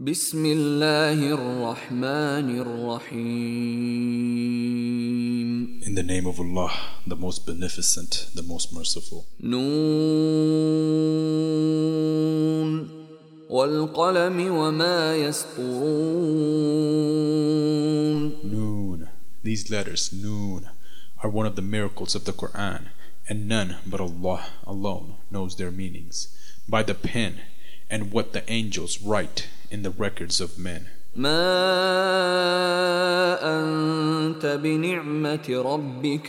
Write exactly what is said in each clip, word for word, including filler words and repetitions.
بسم الله الرحمن الرحيم. In the name of Allah, the most beneficent, the most merciful. نون والقلم وما يسطرون. Noon. These letters, Noon, are one of the miracles of the Quran, and none but Allah alone knows their meanings. By the pen and what the angels write in the records of men. ما أنت بنعمة ربك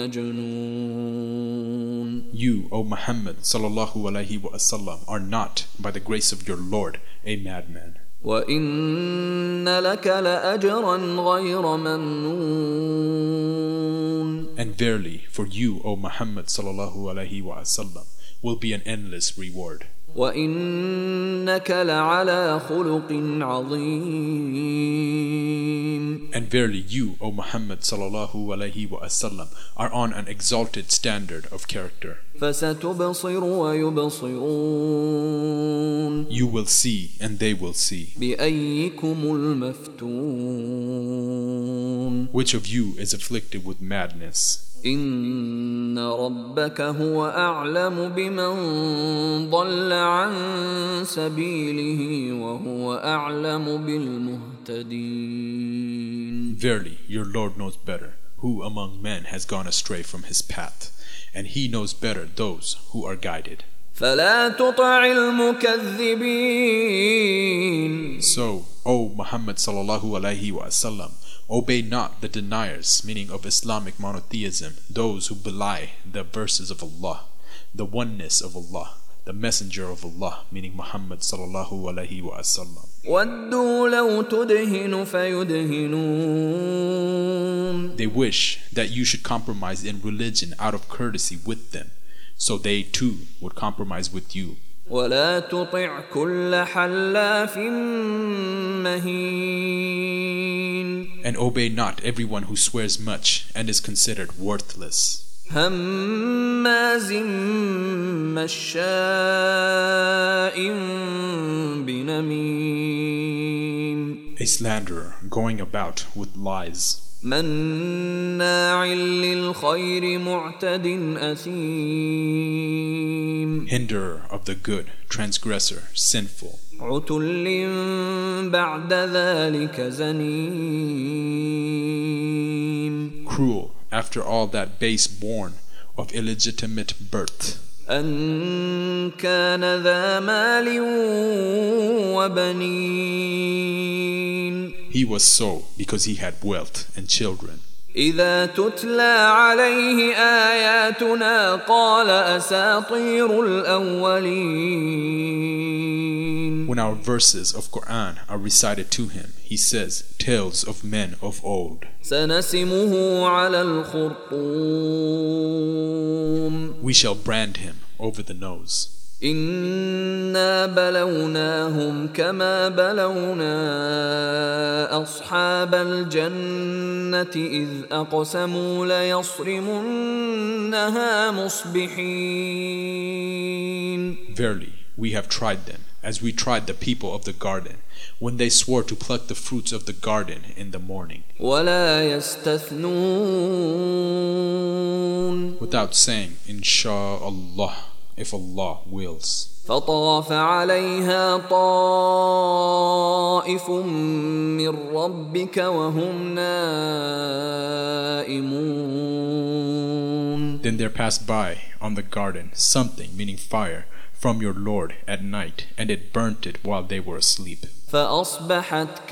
بمجنون. You, O Muhammad sallallahu alaihi wasallam, are not, by the grace of your Lord, a madman. وإن لك لأجرا غير ممنون. And verily, for you, O Muhammad sallallahu alaihi wasallam, will be an endless reward. وَإِنَّكَ لَعَلَى خُلُقٍ عَظِيمٍ. And verily you, O Muhammad sallallahu alaihi wasallam, are on an exalted standard of character. فَسَتُبْصِرُ وَيُبْصِرُونَ. You will see and they will see. بِأَيِّكُمُ الْمَفْتُونَ. Which of you is afflicted with madness? إن ربك هو أعلم بمن ضل عن سبيله وهو أعلم بالمهتدين. Verily, your Lord knows better who among men has gone astray from his path, and he knows better those who are guided. فلا تطع المكذبين. So, O Muhammad sallallahu alaihi wasallam, obey not the deniers, meaning of Islamic monotheism, those who belie the verses of Allah, the oneness of Allah, the messenger of Allah, meaning Muhammad sallallahu alaihi wasallam. وَدُّوا لَوْ تُدْهِنُ فَيُدْهِنُونَ. They wish that you should compromise in religion out of courtesy with them, so they too would compromise with you. ولا تطع كل حلاف مهين. And obey not everyone who swears much and is considered worthless. هماز مشاء بنميم. A slanderer going about with lies. مناع للخير معتد أثيم. Hinderer of the good, transgressor, sinful. عتل بعد ذلك زنيم. Cruel, after all that base born of illegitimate birth. أن كان ذا مال وبنين. He was so because he had wealth and children. إذا تتلى عليه آياتنا قال أساطير الأولين. When our verses of Quran are recited to him, he says, tales of men of old. سنسمه على الخرطوم. We shall brand him over the nose. إنا بلوناهم كما بلونا أصحاب الجنة إذ أقسموا ليصرمنها مصبحين. Verily, we have tried them, as we tried the people of the garden, when they swore to pluck the fruits of the garden in the morning. ولا يستثنون. Without saying, Insha'Allah, if Allah wills. فطاف عليها طائف من ربك وهم نائمون. Then there passed by on the garden something, meaning fire, from your Lord at night, and it burnt it while they were asleep. فأصبحت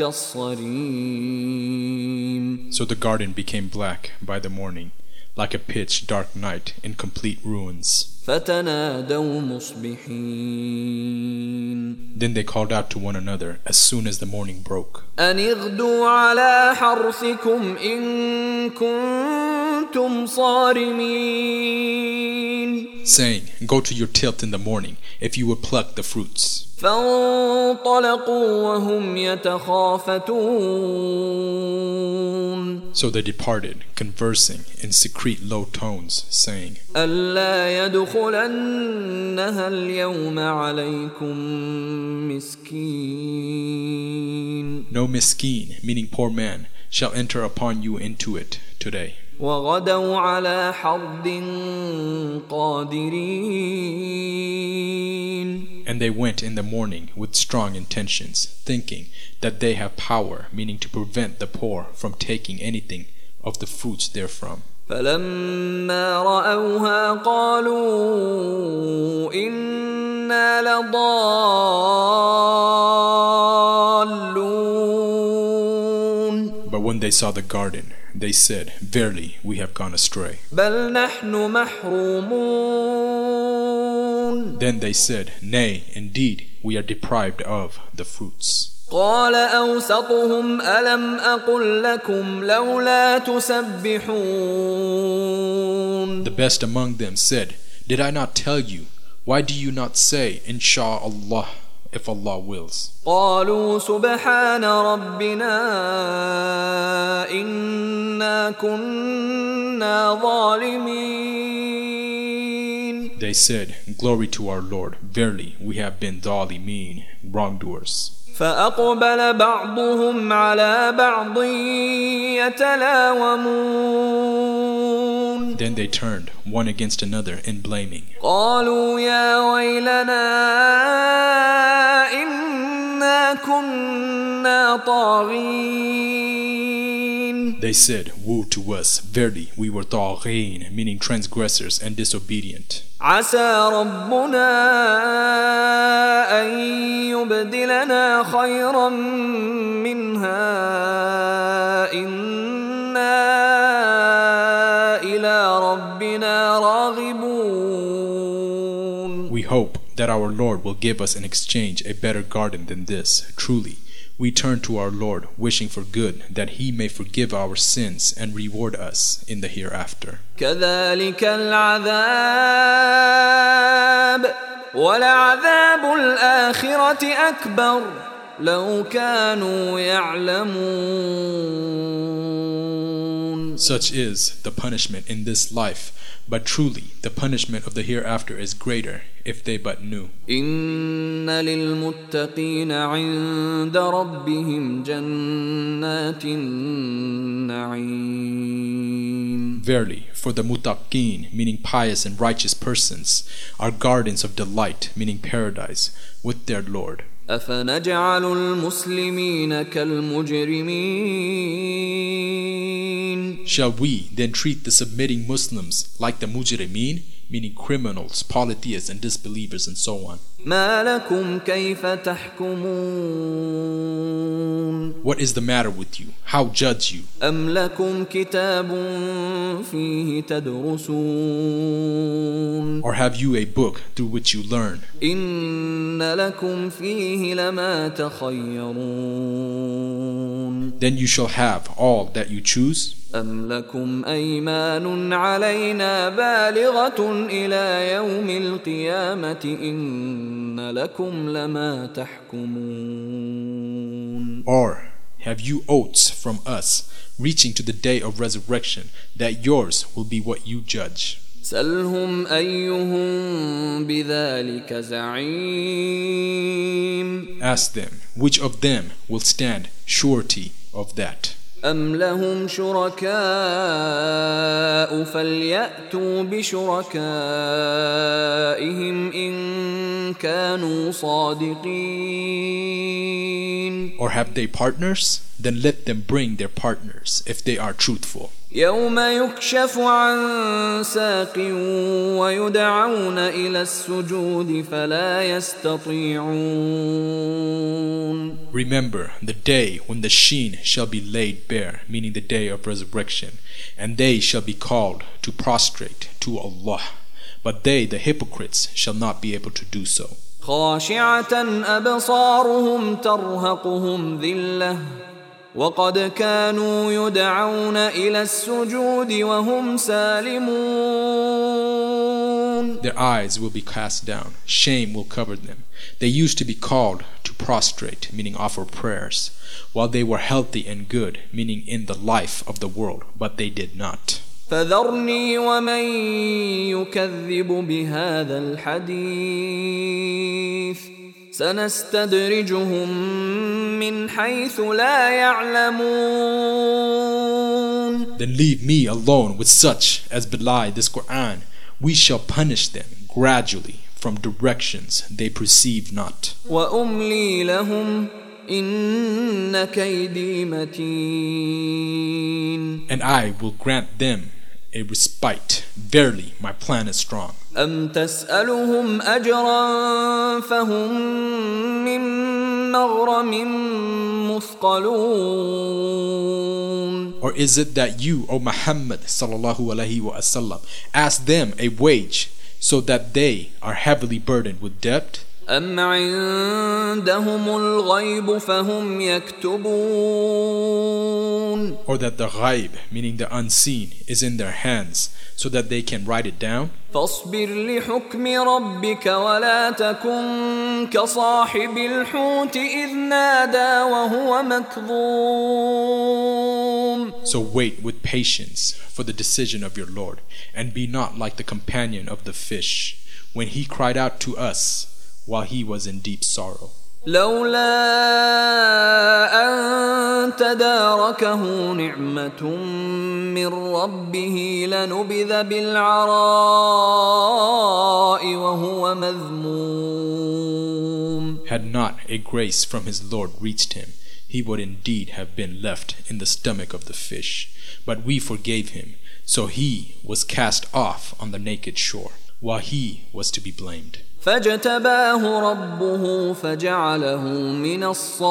كالصريم. So the garden became black by the morning, like a pitch dark night in complete ruins. فتنادوا مصبحين. Then they called out to one another as soon as the morning broke. أن اغدوا على حرثكم إن كنتم صارمين. Saying, go to your tilt in the morning if you would pluck the fruits. فانطلقوا وهم يتخافتون. So they departed, conversing in secret low tones, saying, ألا يدخلنها اليوم عليكم مسكين. No miskin, meaning poor man, shall enter upon you into it today. وغدوا على حرد قادرين. And they went in the morning with strong intentions, thinking that they have power, meaning to prevent the poor from taking anything of the fruits therefrom. فلما رأوها قالوا إنا لضالون. But when they saw the garden, they said, Verily, we have gone astray. بل نحن محرومون. Then they said, Nay, indeed, we are deprived of the fruits. قال أوسطهم ألم أقل لكم لولا تسبحون. The best among them said, Did I not tell you? Why do you not say, Insha'Allah, if Allah wills? قالوا سبحان ربنا إنا كنا ظالمين. They said, Glory to our Lord, verily we have been dhalimin, wrongdoers. فأقبل بعضهم على بعض يتلاومون. Then they turned one against another in blaming. قالوا يا ويلنا إنا كنا طاغين. They said, Woe to us, verily we were طاغين, meaning transgressors and disobedient. عسى ربنا أن يبدلنا خيرا منها إنا إلى ربنا راغبون. We hope that our Lord will give us in exchange a better garden than this. Truly, we turn to our Lord, wishing for good, that He may forgive our sins and reward us in the hereafter. كذلك العذاب ولعذاب الآخرة أكبر لو كانوا يعلمون. Such is the punishment in this life, but truly the punishment of the hereafter is greater if they but knew. إن للمتقين عند ربهم جنات النعيم. Verily, for the muttaqeen, meaning pious and righteous persons, are gardens of delight, meaning paradise, with their Lord. أفنجعل المسلمين كالمجرمين. Shall we then treat the submitting Muslims like the mujrimeen, meaning criminals, polytheists and disbelievers and so on? ما لكم كيف تحكمون. What is the matter with you? How judge you? أم لكم كتاب فيه تدرسون. Or have you a book through which you learn? إن لكم فيه لما تخيرون. Then you shall have all that you choose. أم لكم أيمان علينا بالغة إلى يوم القيامة إن لكم لما تحكمون. Or have you oaths from us reaching to the day of resurrection that yours will be what you judge? سلهم أيهم بذلك زعيم. Ask them, which of them will stand surety of that? أم لهم شركاء فليأتوا بشركائهم إن كانوا صادقين. Or have they partners? Then let them bring their partners if they are truthful. يوم يكشف عن ساق ويدعون إلى السجود فلا يستطيعون. Remember the day when the sheen shall be laid bare, meaning the day of resurrection, and they shall be called to prostrate to Allah, but they, the hypocrites, shall not be able to do so. خاشعة أبصارهم ترهقهم ذلة وقد كانوا يدعون إلى السجود وهم سالمون. Their eyes will be cast down, shame will cover them. They used to be called to prostrate, meaning offer prayers, while they were healthy and good, meaning in the life of the world, but they did not. فذرني ومن يكذب بهذا الحديث سنستدرجهم من حيث لا يعلمون. Then leave me alone with such as belie this Quran. We shall punish them gradually from directions they perceive not. وأملي لهم إن كيدي متين. And I will grant them a respite. Verily, my plan is strong. أم تسألهم أجرا فهم من مغرم مثقلون. Or is it that you, O Muhammad sallallahu alaihi wasallam, ask them a wage so that they are heavily burdened with debt? أم عندهم الغيب فهم يكتبون. Or that the ghaib, meaning the unseen, is in their hands so that they can write it down? فاصبر لحكم ربك ولا تكن كصاحب الحوت إذ نادى وهو مكظوم. So wait with patience for the decision of your Lord, and be not like the companion of the fish when he cried out to us while he was in deep sorrow. لولا أن تداركه نعمة من ربه لنبذ بالعراء وهو مذموم. Had not a grace from his Lord reached him, he would indeed have been left in the stomach of the fish. But we forgave him, so he was cast off on the naked shore, while he was to be blamed. فاجتباه ربه فجعله من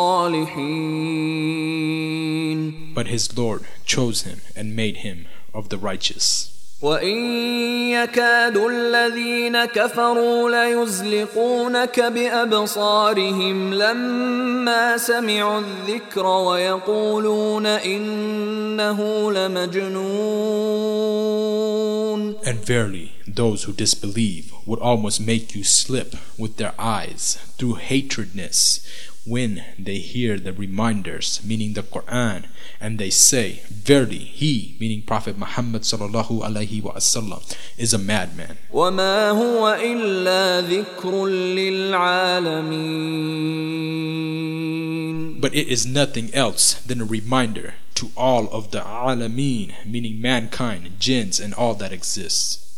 الصالحين. But his Lord chose him and made him of the righteous. وإن يكاد الذين كفروا ليزلقونك بأبصارهم لما سمعوا الذكر ويقولون إنه لمجنون. And verily, those who disbelieve would almost make you slip with their eyes through hatredness when they hear the reminders, meaning the Quran, and they say, verily, he, meaning Prophet Muhammad sallallahu alaihi wasallam, is a madman. وما هو إلا ذكر للعالمين. But it is nothing else than a reminder to all of the alameen, meaning mankind, jinns, and all that exists.